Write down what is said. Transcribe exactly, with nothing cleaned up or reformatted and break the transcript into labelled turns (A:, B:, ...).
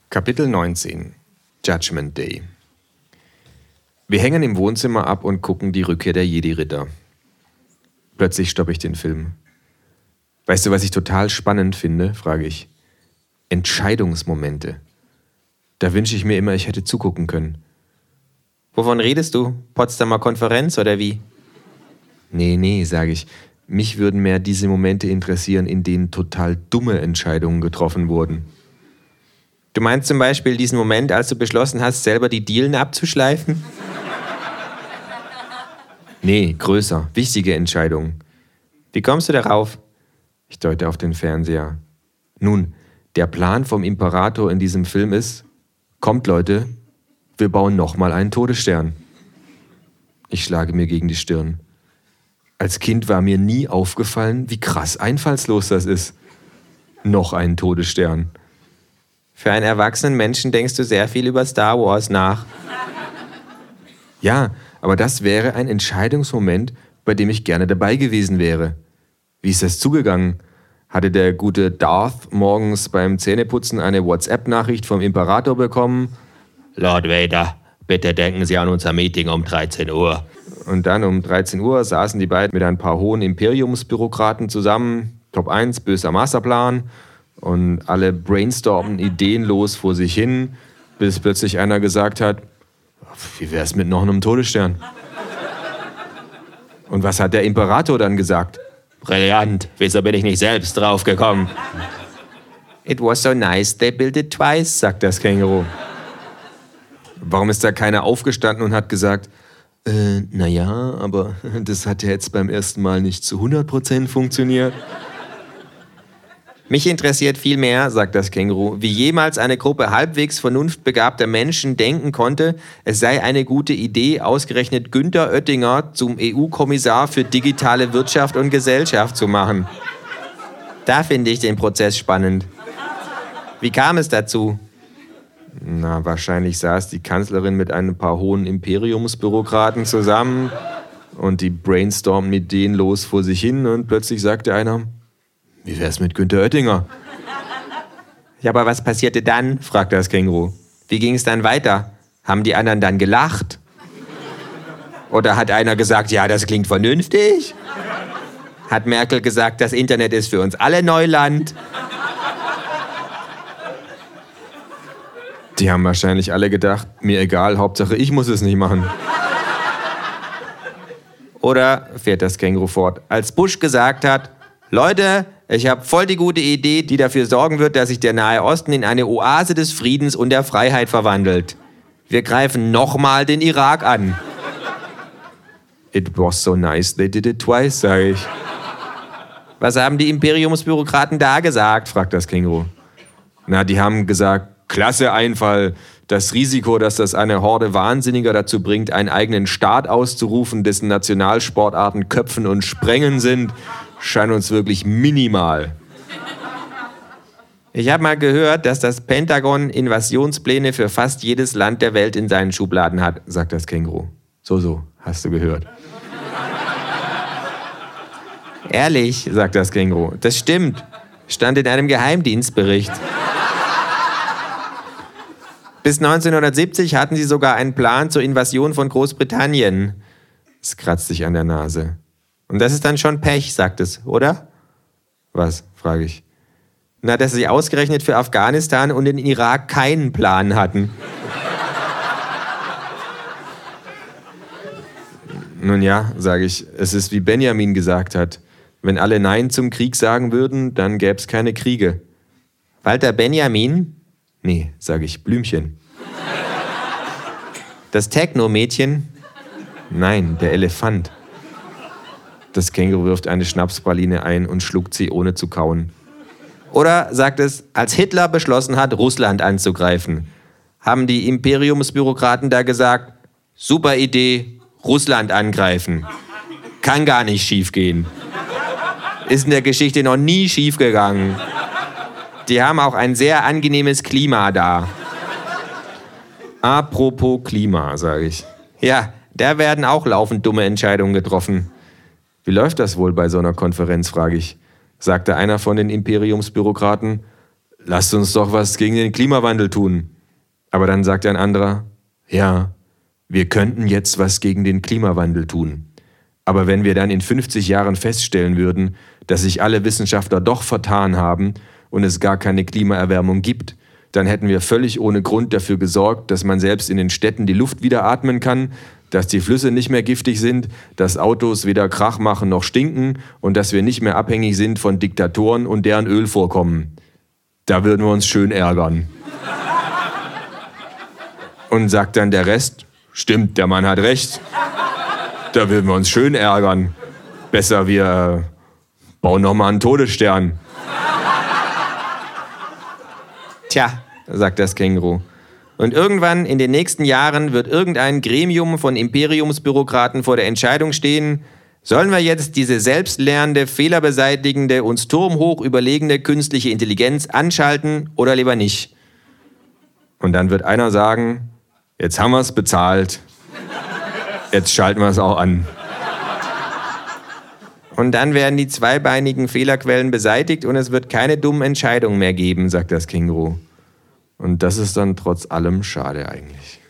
A: Kapitel neunzehn. Judgment Day. Wir hängen im Wohnzimmer ab und gucken die Rückkehr der Jedi-Ritter. Plötzlich stoppe ich den Film. Weißt du, was ich total spannend finde, frage ich. Entscheidungsmomente. Da wünsche ich mir immer, ich hätte zugucken können.
B: Wovon redest du? Potsdamer Konferenz oder wie?
A: Nee, nee, sage ich. Mich würden mehr diese Momente interessieren, in denen total dumme Entscheidungen getroffen wurden.
B: Du meinst zum Beispiel diesen Moment, als du beschlossen hast, selber die Dielen abzuschleifen?
A: Nee, größer, wichtige Entscheidungen.
B: Wie kommst du darauf?
A: Ich deute auf den Fernseher. Nun, der Plan vom Imperator in diesem Film ist, kommt Leute, wir bauen nochmal einen Todesstern. Ich schlage mir gegen die Stirn. Als Kind war mir nie aufgefallen, wie krass einfallslos das ist. Noch einen Todesstern.
B: Für einen erwachsenen Menschen denkst du sehr viel über Star Wars nach.
A: Ja, aber das wäre ein Entscheidungsmoment, bei dem ich gerne dabei gewesen wäre. Wie ist das zugegangen? Hatte der gute Darth morgens beim Zähneputzen eine WhatsApp-Nachricht vom Imperator bekommen?
B: Lord Vader, bitte denken Sie an unser Meeting um dreizehn Uhr.
A: Und dann um dreizehn Uhr saßen die beiden mit ein paar hohen Imperiumsbürokraten zusammen. Top eins, böser Masterplan. Und alle brainstormen ideenlos vor sich hin, bis plötzlich einer gesagt hat, wie wär's mit noch einem Todesstern? Und was hat der Imperator dann gesagt?
B: Brillant, wieso bin ich nicht selbst drauf gekommen?
A: It was so nice, they built it twice, sagt das Känguru. Warum ist da keiner aufgestanden und hat gesagt, äh, naja, aber das hat ja jetzt beim ersten Mal nicht zu hundert Prozent funktioniert?
B: Mich interessiert viel mehr, sagt das Känguru, wie jemals eine Gruppe halbwegs vernunftbegabter Menschen denken konnte, es sei eine gute Idee, ausgerechnet Günther Oettinger zum E U-Kommissar für digitale Wirtschaft und Gesellschaft zu machen. Da finde ich den Prozess spannend. Wie kam es dazu?
A: Na, wahrscheinlich saß die Kanzlerin mit ein paar hohen Imperiumsbürokraten zusammen und die brainstormten ideenlos vor sich hin und plötzlich sagte einer, wie wär's mit Günther Oettinger?
B: Ja, aber was passierte dann? Fragte das Känguru. Wie ging es dann weiter? Haben die anderen dann gelacht? Oder hat einer gesagt, ja, das klingt vernünftig? Hat Merkel gesagt, das Internet ist für uns alle Neuland?
A: Die haben wahrscheinlich alle gedacht, mir egal, Hauptsache ich muss es nicht machen.
B: Oder, fährt das Känguru fort, als Bush gesagt hat, Leute, ich habe voll die gute Idee, die dafür sorgen wird, dass sich der Nahe Osten in eine Oase des Friedens und der Freiheit verwandelt. Wir greifen nochmal den Irak an.
A: It was so nice, they did it twice, sage ich.
B: Was haben die Imperiumsbürokraten da gesagt, fragt das Känguru.
A: Na, die haben gesagt, klasse Einfall. Das Risiko, dass das eine Horde Wahnsinniger dazu bringt, einen eigenen Staat auszurufen, dessen Nationalsportarten Köpfen und Sprengen sind, scheint uns wirklich minimal.
B: Ich habe mal gehört, dass das Pentagon Invasionspläne für fast jedes Land der Welt in seinen Schubladen hat, sagt das Känguru.
A: So, so, hast du gehört.
B: Ehrlich, sagt das Känguru, das stimmt. Stand in einem Geheimdienstbericht. Bis neunzehnhundertsiebzig hatten sie sogar einen Plan zur Invasion von Großbritannien.
A: Es kratzt sich an der Nase.
B: Und das ist dann schon Pech, sagt es, oder?
A: Was, frage ich.
B: Na, dass sie ausgerechnet für Afghanistan und den Irak keinen Plan hatten.
A: Nun ja, sage ich, es ist wie Benjamin gesagt hat. Wenn alle Nein zum Krieg sagen würden, dann gäbe es keine Kriege.
B: Walter Benjamin?
A: Nee, sage ich, Blümchen.
B: Das Techno-Mädchen?
A: Nein, der Elefant. Das Känguru wirft eine Schnapspraline ein und schluckt sie, ohne zu kauen.
B: Oder, sagt es, als Hitler beschlossen hat, Russland anzugreifen, haben die Imperiumsbürokraten da gesagt, super Idee, Russland angreifen. Kann gar nicht schiefgehen. Ist in der Geschichte noch nie schiefgegangen. Die haben auch ein sehr angenehmes Klima da.
A: Apropos Klima, sage ich.
B: Ja, da werden auch laufend dumme Entscheidungen getroffen.
A: Wie läuft das wohl bei so einer Konferenz, frage ich. Sagte einer von den Imperiumsbürokraten. lasst uns doch was gegen den Klimawandel tun. Aber dann sagt ein anderer, ja, wir könnten jetzt was gegen den Klimawandel tun. Aber wenn wir dann in fünfzig Jahren feststellen würden, dass sich alle Wissenschaftler doch vertan haben und es gar keine Klimaerwärmung gibt, dann hätten wir völlig ohne Grund dafür gesorgt, dass man selbst in den Städten die Luft wieder atmen kann, dass die Flüsse nicht mehr giftig sind, dass Autos weder Krach machen noch stinken und dass wir nicht mehr abhängig sind von Diktatoren und deren Ölvorkommen. Da würden wir uns schön ärgern. Und sagt dann der Rest, stimmt, der Mann hat recht. Da würden wir uns schön ärgern. Besser wir äh, bauen noch mal einen Todesstern.
B: Tja, sagt das Känguru. Und irgendwann in den nächsten Jahren wird irgendein Gremium von Imperiumsbürokraten vor der Entscheidung stehen, sollen wir jetzt diese selbstlernende, fehlerbeseitigende, uns turmhoch überlegene künstliche Intelligenz anschalten oder lieber nicht?
A: Und dann wird einer sagen, jetzt haben wir es bezahlt, jetzt schalten wir es auch an.
B: Und dann werden die zweibeinigen Fehlerquellen beseitigt und es wird keine dummen Entscheidungen mehr geben, sagt das Känguru.
A: Und das ist dann trotz allem schade eigentlich.